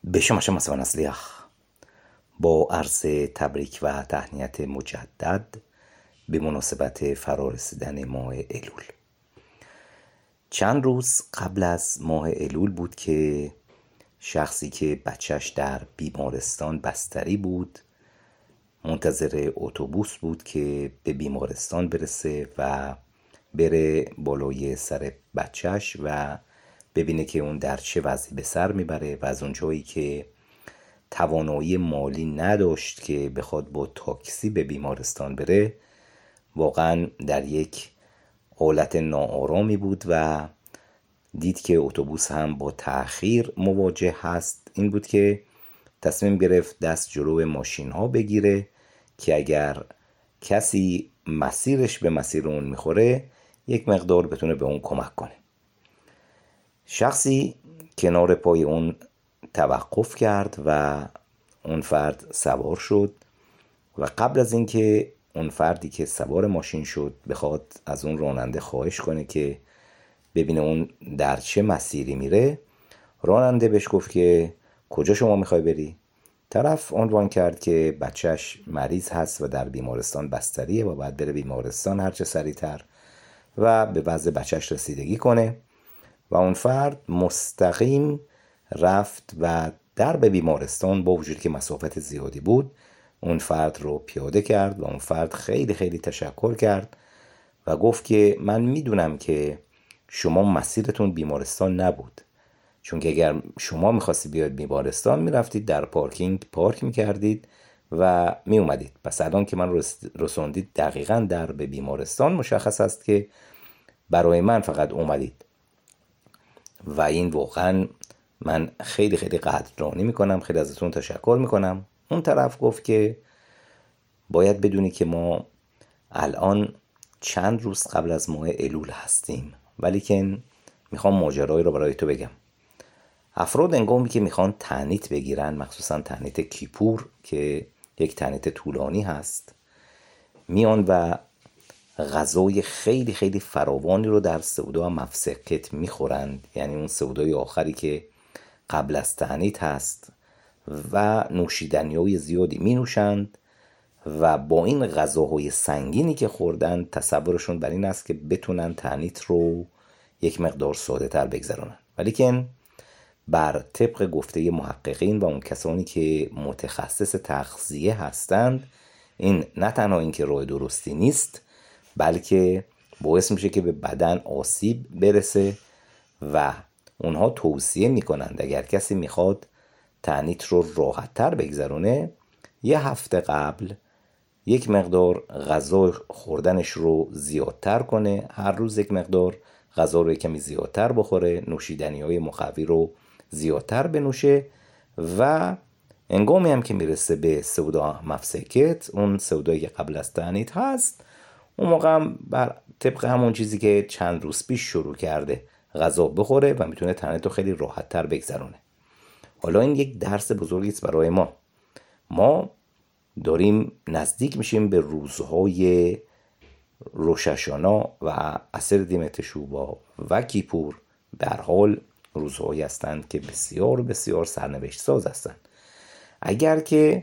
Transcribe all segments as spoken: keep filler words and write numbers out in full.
به شما شما سوان اصلیخ با عرض تبریک و تهنیت مجدد به مناسبت فرارسیدن ماه الول. چند روز قبل از ماه الول بود که شخصی که بچهش در بیمارستان بستری بود منتظر اتوبوس بود که به بیمارستان برسه و بره بالای سر بچهش و ببینه که اون در چه وضعی به سر میبره و از اون جایی که توانایی مالی نداشت که بخواد با تاکسی به بیمارستان بره، واقعا در یک حالت ناآرامی بود و دید که اتوبوس هم با تأخیر مواجه هست. این بود که تصمیم گرفت دست جلو ماشین ها بگیره که اگر کسی مسیرش به مسیر اون میخوره یک مقدار بتونه به اون کمک کنه. شخصی کنار پای اون توقف کرد و اون فرد سوار شد و قبل از اینکه اون فردی که سوار ماشین شد بخواد از اون راننده خواهش کنه که ببینه اون در چه مسیری میره، راننده بهش گفت که کجا شما میخوای بری؟ طرف عنوان کرد که بچهش مریض هست و در بیمارستان بستریه و باید بره بیمارستان هرچه سریعتر و به وضع بچهش رسیدگی کنه و اون فرد مستقیم رفت و در به بیمارستان با وجود که مسافت زیادی بود اون فرد رو پیاده کرد و اون فرد خیلی خیلی تشکر کرد و گفت که من میدونم که شما مسیرتون بیمارستان نبود، چون که اگر شما میخواستی بیاد بیمارستان میرفتید در پارکینگ پارک میکردید و میومدید، پس الان که من رسوندید دقیقاً در به بیمارستان، مشخص است که برای من فقط اومدید و این واقعاً من خیلی خیلی قدردانی میکنم، خیلی ازتون تشکر میکنم. اون طرف گفت که باید بدونی که ما الان چند روز قبل از ماه الول هستیم، ولی که میخوام ماجرایی رو برای تو بگم. افراد انگامی که میخوان تعنیت بگیرن، مخصوصا تعنیت کیپور که یک تعنیت طولانی هست، میان و غذای خیلی خیلی فراوانی رو در سودا مفسکت میخورند، یعنی اون سودای آخری که قبل از تعنیت هست، و نوشیدنی‌های زیادی می نوشند و با این غذاهای سنگینی که خوردن تصورشون بر این است که بتونن تعنیت رو یک مقدار ساده تر بگذرونن، ولی که بر طبق گفته محققین و اون کسانی که متخصص تغذیه هستند، این نه تنها این که راه درستی نیست بلکه باعث میشه که به بدن آسیب برسه و اونها توصیه میکنند اگر کسی میخواد تعنیت رو راحت تر بگذرونه یه هفته قبل یک مقدار غذا خوردنش رو زیادتر کنه، هر روز یک مقدار غذا رو کمی زیادتر بخوره، نوشیدنی های مقوی رو زیادتر بنوشه و انگامی هم که میرسه به سودا مفسکت، اون سودایی که قبل از تعنیت هست، اون موقع هم بر طبق همون چیزی که چند روز پیش شروع کرده غذا بخوره و میتونه تعنیت رو خیلی راحت تر بگذرونه. حالا این یک درس بزرگی است برای ما. ما داریم نزدیک میشیم به روزهای روش هاشانا و عصر دیمه تشوبا و کیپور، در حال روزهایی هستند که بسیار بسیار سرنوشت ساز هستند. اگر که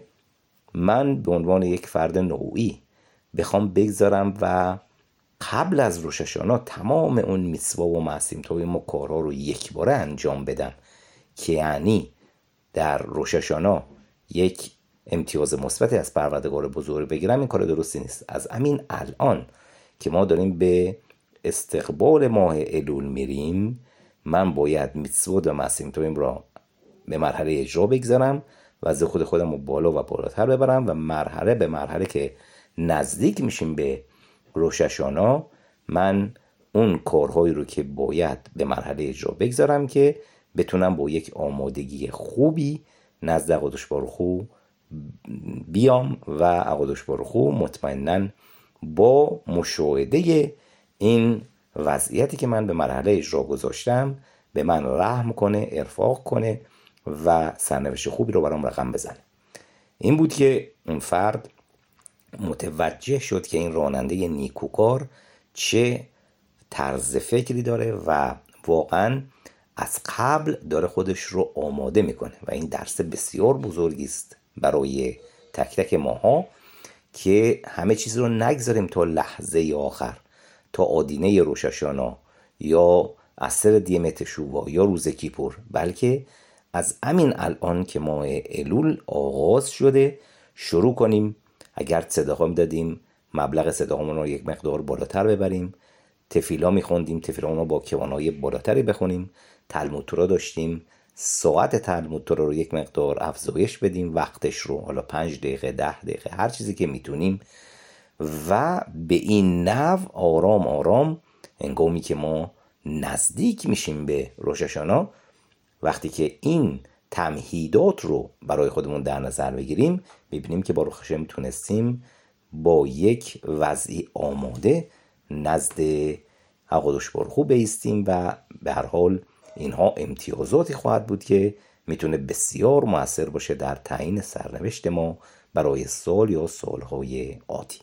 من به عنوان یک فرد نوعی بخوام بگذارم و قبل از روش هاشانا تمام اون میتوا و معصیم‌های ما کارها رو یک باره انجام بدم که یعنی در روش هاشانا یک امتیاز مثبتی از پروردگار بزرگ بگیرم، این کار درستی نیست. از همین الان که ما داریم به استقبال ماه الول میریم، من باید میتسود و معصیم‌هایم را به مرحله اجرا بگذارم و از خود خودم رو بالا و بالاتر ببرم و مرحله به مرحله که نزدیک میشیم به روش هاشانا من اون کارهایی رو که باید به مرحله اجرا بگذارم که بتونم با یک آمادگی خوبی نزد اقادش بارخو بیام و اقادش بارخو مطمئناً با مشاهده این وضعیتی که من به مرحله اجرا گذاشتم به من رحم کنه، ارفاق کنه و سرنوشت خوبی رو برام رقم بزنه. این بود که اون فرد متوجه شد که این راننده نیکوکار چه طرز فکری داره و واقعاً از قبل داره خودش رو آماده میکنه و این درس بسیار بزرگی است برای تک تک ماها که همه چیز رو نگذاریم تا لحظه آخر، تا آدینه روش هاشانا یا عصر دیمه تشووا یا روز کیپور، بلکه از همین الان که ماه الول آغاز شده شروع کنیم. اگر صدقه میدادیم مبلغ صدقه‌مون رو یک مقدار بالاتر ببریم، تفیلا میخوندیم تفیلا رو با کوانای بالاتری بخونیم، تلمود تورا داشتیم ساعت تلمود تورا رو یک مقدار افزایش بدیم، وقتش رو حالا پنج دقیقه ده دقیقه هر چیزی که میتونیم، و به این نحو آرام آرام هنگامی که ما نزدیک میشیم به روش هاشانا، وقتی که این تمهیدات رو برای خودمون در نظر بگیریم، میبینیم که با روش هاشم تونستیم با یک وضعی آماده نزد حقادش برخو بیستیم و به هر حال اینها امتیازاتی خواهد بود که میتونه بسیار مؤثر باشه در تعیین سرنوشت ما برای سال یا سالهای آتی.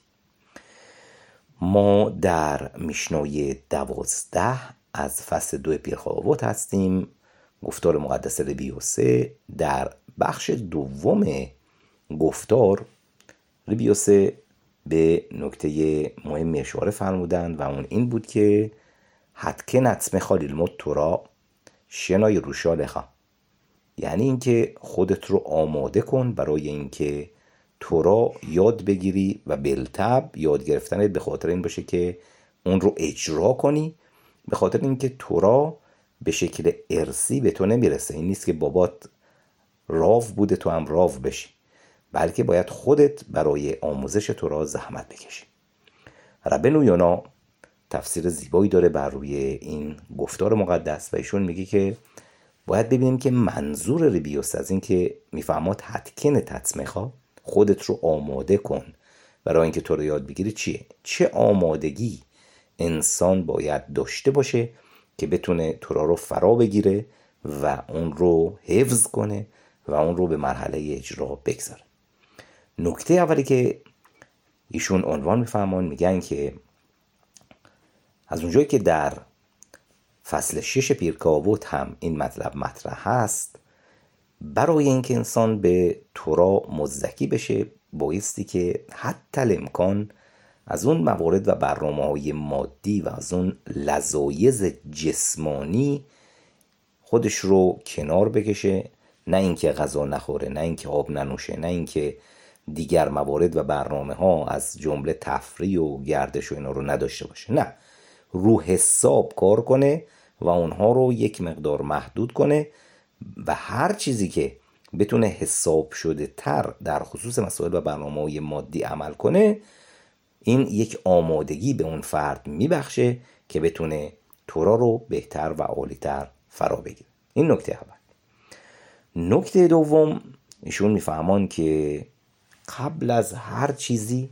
ما در میشنای دوازده از فصل دو پیرخواهوت هستیم. گفتار مقدس ربی یوسه در بخش دوم گفتار، ربی یوسه به نکته مهمی اشاره فرمودند و اون این بود که حتکن عطمخا للمود تورا شنای روشا لخا، یعنی اینکه خودت رو آماده کن برای اینکه تورا یاد بگیری و بالطبع یاد گرفتنت به خاطر این باشه که اون رو اجرا کنی، به خاطر اینکه تورا به شکل ارثی به تو نمیرسه. این نیست که بابات راو بوده تو هم راو بشی، بلکه باید خودت برای آموزش تورا زحمت بکشی. ربنو یونا تفسیر زیبایی داره بر روی این گفتار مقدس و ایشون میگه که باید ببینیم که منظور ربی یوسه از این که میفهماد حتکن تطمخا، خودت رو آماده کن برای اینکه تو رو یاد بگیری، چیه؟ چه آمادگی انسان باید داشته باشه که بتونه تورا رو فرا بگیره و اون رو حفظ کنه و اون رو به مرحله اجرا بگذاره. نکته اولی که ایشون عنوان میفهمون، میگن که از اونجایی که در فصل شش پیرکاووت هم این مطلب مطرح هست، برای اینکه انسان به تورا مزدکی بشه بایستی که حتی الامکان از اون موارد و برنامه‌های مادی و از اون لذایذ جسمانی خودش رو کنار بکشه، نه اینکه غذا نخوره، نه اینکه آب ننوشه، نه اینکه دیگر موارد و برنامه ها از جمله تفریح و گردش و اینا رو نداشته باشه، نه، رو حساب کار کنه و اونها رو یک مقدار محدود کنه و هر چیزی که بتونه حساب شده تر در خصوص مسائل و برنامه‌های مادی عمل کنه، این یک آمادگی به اون فرد میبخشه که بتونه تورا رو بهتر و عالی‌تر فرا بگیره. این نکته اول. نکته دوم، ایشون میفهمان که قبل از هر چیزی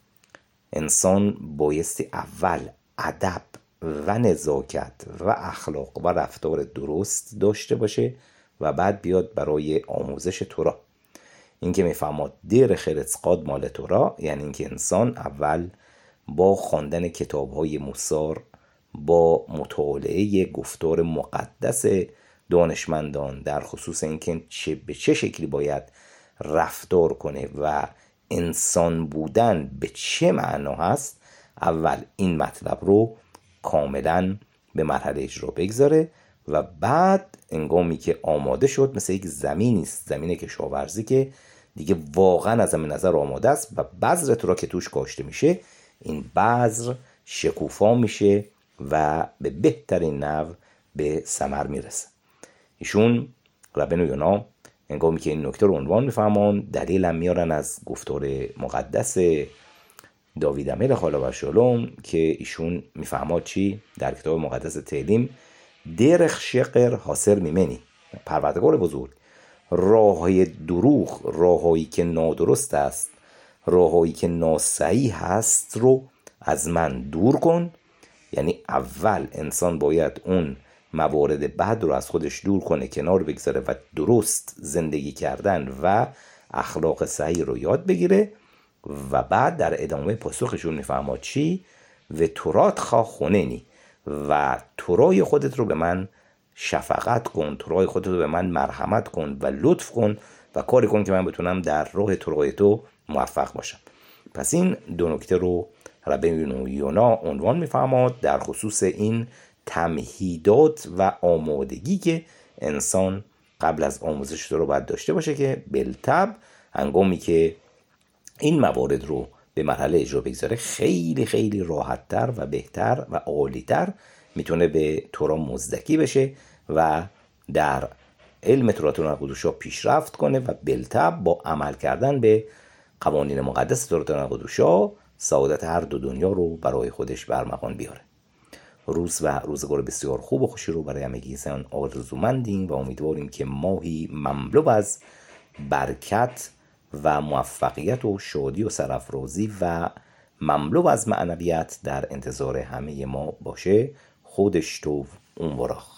انسان بایستی اول ادب و نزاکت و اخلاق و رفتار درست داشته باشه و بعد بیاد برای آموزش تورا. این که میفهماد دیر خیرت قاد مال تورا، یعنی اینکه انسان اول با خواندن کتاب‌های موسار، با مطالعه گفتار مقدس دانشمندان در خصوص اینکه چه به چه شکلی باید رفتار کنه و انسان بودن به چه معنا هست، اول این مطلب رو کاملا به مرحله اجرا بگذاره و بعد انگامی که آماده شد، مثل یک زمینی است، زمین کشاورزی که دیگه واقعا از همین نظر آماده است و بذر تورا که توش کاشته میشه، این بذر شکوفا میشه و به بهترین نحو به ثمر میرسه. ایشون ربنو یونا انگامی که این نکته رو عنوان میفهمون، دلیل هم میارن از گفتار مقدس داوید املخ علیه السلام که ایشون میفهماد چی در کتاب مقدس تهلیم، درخ شقر حاصر میمنی، پروردگار بزرگ، راههای دروغ، راههایی که نادرست است، راههایی که ناصحیح هست رو از من دور کن. یعنی اول انسان باید اون موارد بد رو از خودش دور کنه، کنار بگذاره و درست زندگی کردن و اخلاق صحیح رو یاد بگیره و بعد در ادامه پاسخشون میفهماد چی و تورات خواه خوننی، و تورای خودت رو به من شفقت کن، طرق خودت رو به من مرحمت کن و لطف کن و کاری کن که من بتونم در راه طرق تو موفق باشم. پس این دو نکته رو ربیون یونا عنوان می‌فرماد در خصوص این تمهیدات و آمادگی که انسان قبل از آموزش رو باید داشته باشه که بالطبع هنگامی که این موارد رو به مرحله اجرا بگذاره خیلی خیلی راحت‌تر و بهتر و عالی‌تر میتونه به تورا مزدکی بشه و در علم تورات و نقدوشا پیشرفت کنه و بالطبع با عمل کردن به قوانین مقدس تورات و نقدوشا سعادت هر دو دنیا رو برای خودش برمغان بیاره. روز و روزگار بسیار خوب و خوشی رو برای همگیتان آرزومندیم و امیدواریم که ماهی مملو از برکت و موفقیت و شادی و سرافرازی و مملو از معنویت در انتظار همه ما باشه. خودش تو اون وراخ.